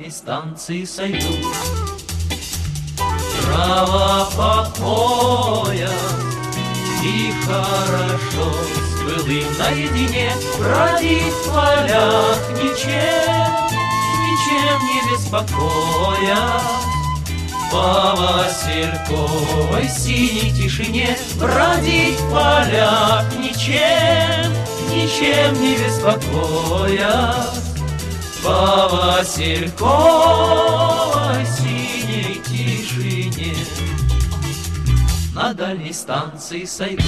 дальней станции сойду. Трава покоя, и хорошо с былым наедине бродить в полях ничем, ничем не беспокоя. По васильковой синей тишине бродить в полях ничем, ничем не беспокоя. По васильковой синей тишине на дальней станции сойду.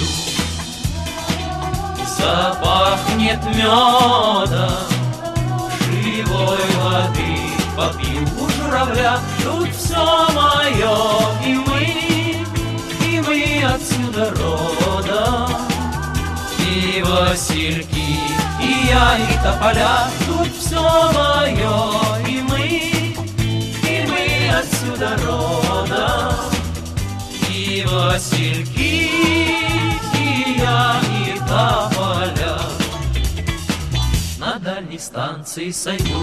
Запахнет медом, живой воды попью у журавля. Тут все мое, и мы отсюда родом. И васильки, и я, и тополя. Тут все мое, и мы отсюда родом. И васильки, и я, и тополя на дальней станции сойду.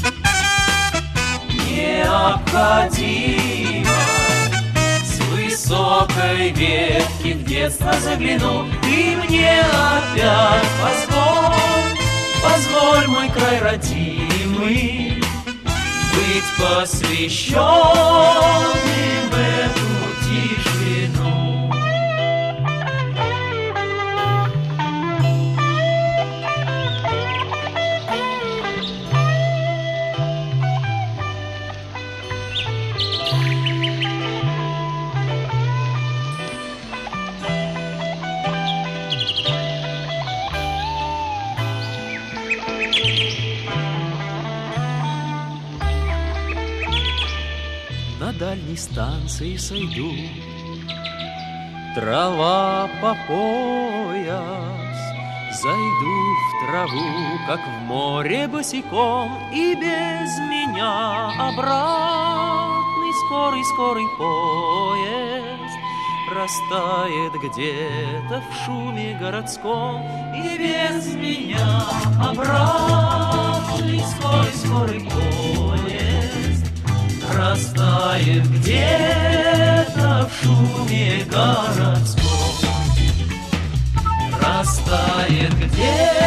Необходимо с высокой ветки в детство загляну. И мне опять позволь, мой край родимый, быть посвященным в эту тишину. На дальней станции сойду. Трава по пояс, зайду в траву, как в море босиком, и без меня обратный скорый поезд растает где-то в шуме городском. И без меня обратный скорый поезд растает где-то в шуме городском. Растает где-то